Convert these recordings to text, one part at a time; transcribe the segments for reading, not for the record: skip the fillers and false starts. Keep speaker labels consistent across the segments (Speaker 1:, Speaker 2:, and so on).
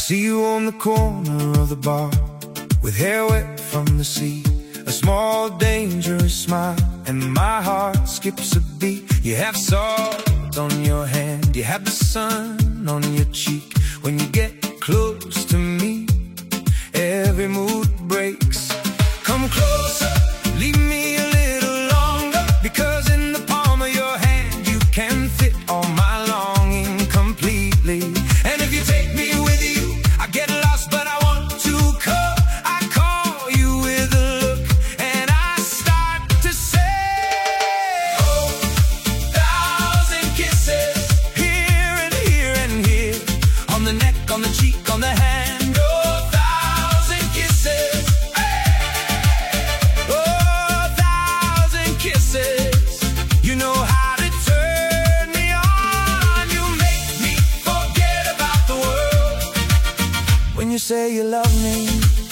Speaker 1: see you on the corner of the bar, with hair wet from the sea, a small dangerous smile, and my heart skips a beat. You have salt on your hand, you have the sun on your cheek. When you get close to me, every mood breaks. Come closer, leave me a little longer, because in the palm of your hand you can fit all my longing completely. And if you take me with you, I get lost, but I want to come. I call you with a look, and I start to say, oh, 1,000 kisses, here and here and here, on the neck, on the cheek, on the hand. Oh, 1,000 kisses, hey. Oh, 1,000 kisses, you know how to turn me on. You make me forget about the world when you say you love me.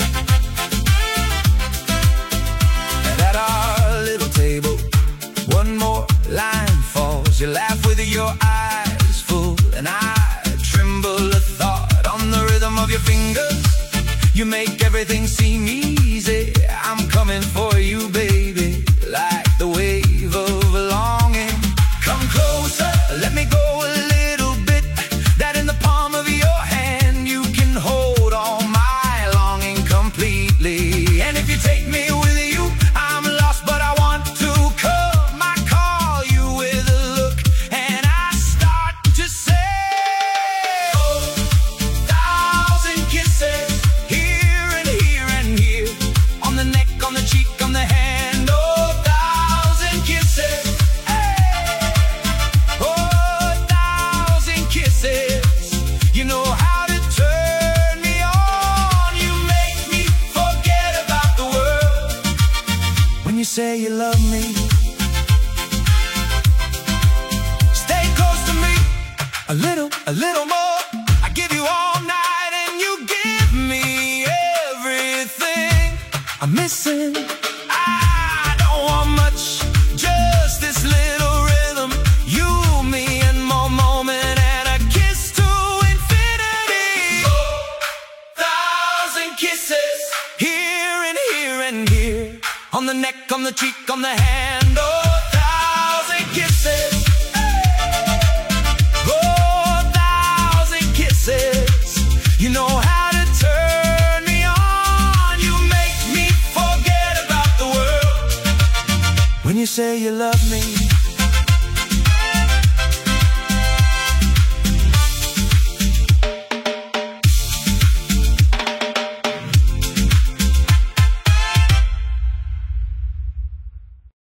Speaker 1: And at our little table, one more line falls. You laugh with your eyes full, and I tremble a thought on the rhythm of your fingers. You make everything seem easy. I'm coming for you, baby, like the wave of longing. Come closer, let me go a little bit, that in the palm of your hand you can hold all my longing completely. And if you take me with you, I'm lost, but I want to come. I call you with a look, and I start to say, oh, 1,000 kisses, here and here and here, on the neck, on the cheek, on the hand. Oh, 1,000 kisses, hey. Oh, 1,000 kisses, you know how to turn me on. You make me forget about the world when you say you love me. Stay close to me, a little more. I give you all night, and you give me everything I'm missing. I don't want much, just this little rhythm, you, me, and more moment, and a kiss to infinity. Oh, 1,000 kisses, here and here and here, on the neck, on the cheek, on the hand. Oh, 1,000 kisses, oh, 1,000 kisses, you know how to turn me on. You make me forget about the world when you say you love me.